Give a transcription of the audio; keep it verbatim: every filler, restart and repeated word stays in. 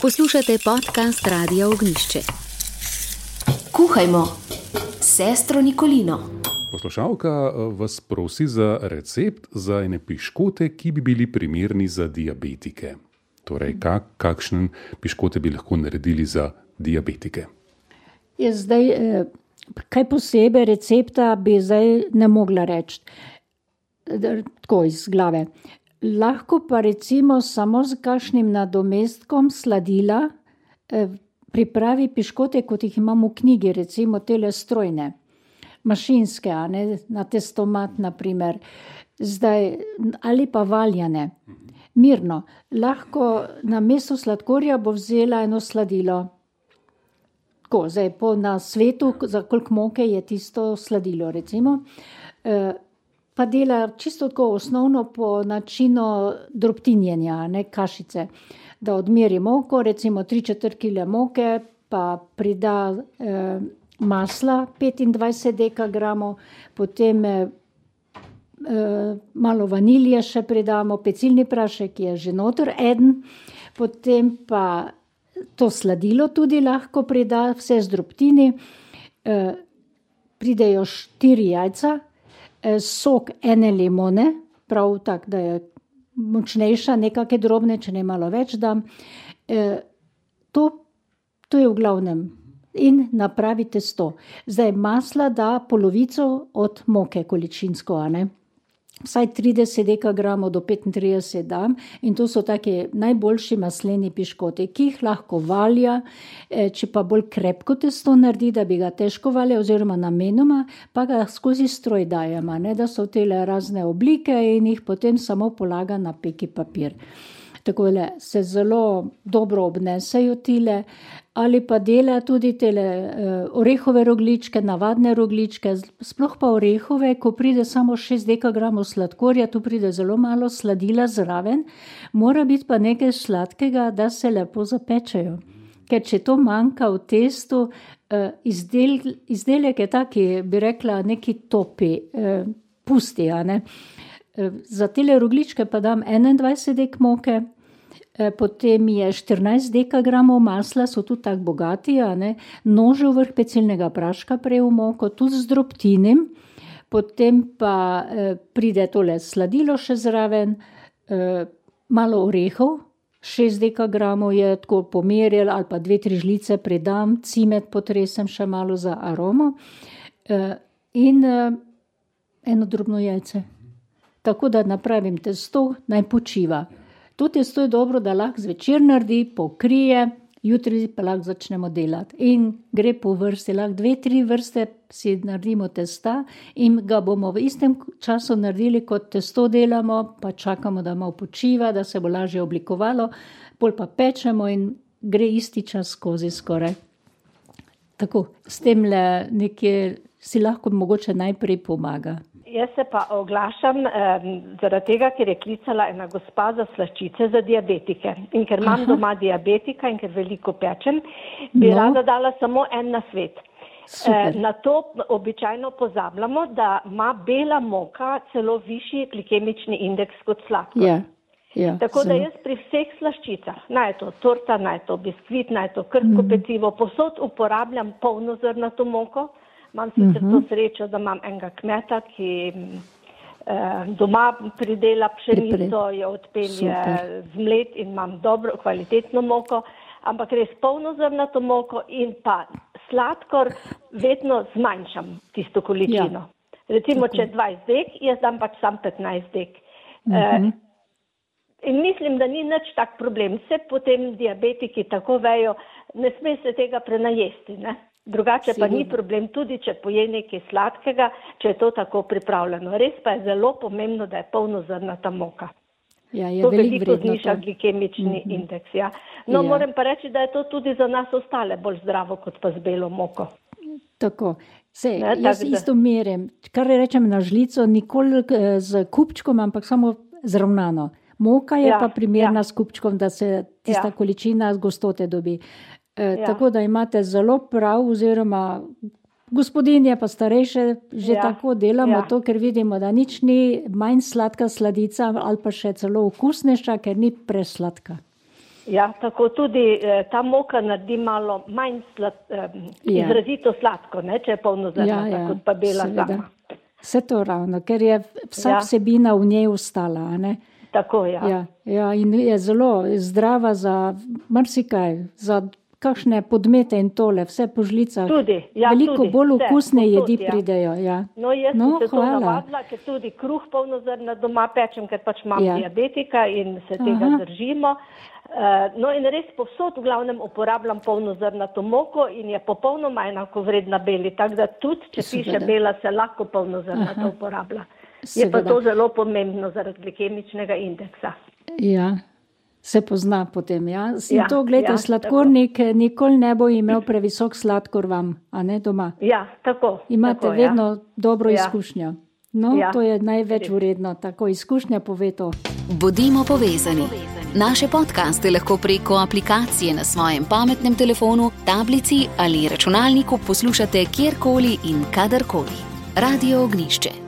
Poslušate podcast Radia Ognjišče. Kuhajmo s sestro Nikolino. Poslušalka vas prosi za recept za ene piškote, ki bi bili primerni za diabetike. Torej, kak, kakšen piškote bi lahko naredili za diabetike? Je zdaj, kaj posebej recepta bi zdaj ne mogla reči, tako iz glave. Lahko pa recimo samo z kakšnim nadomestkom sladila pripravi piškote, kot jih imamo v knjigi, recimo tele strojne, mašinske, a ne, na testomat na primer, zdaj, ali pa valjane. Mirno, lahko na mesto sladkorja bo vzela eno sladilo. Tako, zdaj po na svetu, za koliko moke je tisto sladilo, recimo. E, pa dela čisto tako osnovno po načinu drobtinjenja, ne, kašice. Da odmeri moko, recimo tri četrt kile moke, pa prida e, masla petindvajset dekagramov, potem e, malo vanilije še pridamo, pecilni prašek je že noter eden, potem pa to sladilo tudi lahko prida, vse z drobtini, e, pridejo štiri jajca, e, sok ene limone, prav tak, da je močnejša, nekake drobne, če ne malo več dam. E, to, to je v glavnem. In napravi testo. Zdaj masla da polovico od moke količinsko, a ne? Vsaj trideset dekagramov do petintrideset dam in to so take najboljši masleni piškoti, ki jih lahko valja, če pa bolj krepko testo naredi, da bi ga težko valja oziroma namenoma, pa ga skozi stroj dajemo, ne, da so tele razne oblike in jih potem samo polaga na peki papir. Tako se zelo dobro obnesejo tile, ali pa dela tudi tele uh, orehove rogljičke, navadne rogljičke, sploh pa orehove, ko pride samo šest dekagramov sladkorja, tu pride zelo malo sladila zraven, mora biti pa nekaj sladkega, da se lepo zapečejo. Ker če to manjka v testu, uh, izdel, izdelek je taki, bi rekla, neki topi, uh, pusti, a ne. Uh, za tele rogljičke pa dam enaindvajset dek moke, potem je štirinajst dekagramov masla, so tudi tako bogati, a ne, nožev vrh pecilnega praška prej v moko, tudi z drobtinim, potem pa eh, pride tole sladilo še zraven, eh, malo orehov, šest dekagramov je tako pomerjal, ali pa dve, tri žlice pridam, cimet potresem še malo za aromo eh, in eh, eno drobno jajce. Tako da napravim testo, naj počiva. To testo je dobro, da lahko zvečer naredi, pokrije, jutri pa lahko začnemo delati. In gre po vrsti, lahko dve, tri vrste si naredimo testa in ga bomo v istem času naredili, kot testo delamo, pa čakamo, da malo počiva, da se bo lažje oblikovalo, pol pa pečemo in gre isti čas skozi skoraj. Tako, s tem le nekje si lahko mogoče najprej pomaga. Jaz se pa oglašam eh, zaradi tega, ker je klicala ena gospa za slaščice za diabetike. In ker imam Aha. doma diabetika in ker veliko pečem, bi no. rada dala samo en nasvet. Eh, na to običajno pozabljamo, da ima bela moka celo višji glikemični indeks kot sladkor. Ja. Ja, Tako zelo. da jaz pri vseh slaščicah, naj je to torta, naj je to biskvit, naj je to krhko mm. pecivo, povsod uporabljam polnozrnato moko. Imam sicer uh-huh. to srečo, da imam enega kmeta, ki eh, doma pridela pšenico, jo odpelje zmlet in imam dobro, kvalitetno moko, ampak res polnozrnato moko in pa sladkor vedno zmanjšam tisto količino. Ja. Recimo, Tako. če dvajset dek, jaz dam pač sam petnajst dek. Uh-huh. Eh, in mislim, da ni nič tak problem. Vse potem diabetiki tako vejo, ne sme se tega prenajesti, ne? Drugače pa ni problem, tudi če poje nekaj sladkega, če je to tako pripravljeno. Res pa je zelo pomembno, da je polnozrnata moka. Ja, je to veliko veliko vredno zniža to. glikemični Mm-hmm. indeks. Ja. No, ja. moram pa reči, da je to tudi za nas ostale bolj zdravo, kot pa z belo moko. Tako. Sej, ne, jaz tak, isto merim. Kar rečem na žlico, nikoli z kupčkom, ampak samo zravnano. Moka je ja, pa primerna ja. s kupčkom, da se tista ja. količina gostote dobi. E, ja. Tako da imate zelo prav, oziroma gospodinje pa starejše že ja. tako delamo ja. to, ker vidimo, da nič ni manj sladka sladica ali pa še celo okusnejša, ker ni presladka. Ja, tako tudi eh, ta moka naredi malo manj slad, eh, Ja. izrazito sladko, ne, če je polnozrnata, Ja, ja, kot pa bela seveda. sama. Vse to ravno, ker je vsa Ja. vsebina v njej ostala. A ne? Tako, ja. Ja, ja, in je zelo zdrava za marsikaj, za kakšne podmete in tole, vse po žlicah. Tudi, ja, Veliko tudi, bolj vse, okusne povsod, jedi ja. pridejo. Ja. No, jaz No, sem se to hvala. navadila, ker tudi kruh polnozrna doma pečem, ker pač imam Ja. diabetika in se tega Aha. držimo. Uh, no in res povsod v glavnem uporabljam polnozrnato moko in je popolnoma enako vredna beli, tako da tudi, če Seveda. piše bela, se lahko polnozrnato Aha. uporablja. Je pa Seveda. to zelo pomembno zaradi glikemičnega indeksa. Ja, se pozna potem. Ja. In Ja, to, gledajte, ja, sladkornik tako. nikoli ne bo imel previsok sladkor vam, a ne doma. Ja, tako. Imate tako, vedno ja. dobro Ja. izkušnjo. No, Ja. to je največ vredno, tako izkušnja pove to. Bodimo povezani. Naše podcaste lahko preko aplikacije na svojem pametnem telefonu, tablici ali računalniku poslušate kjerkoli in kadarkoli. Radio Ognišče.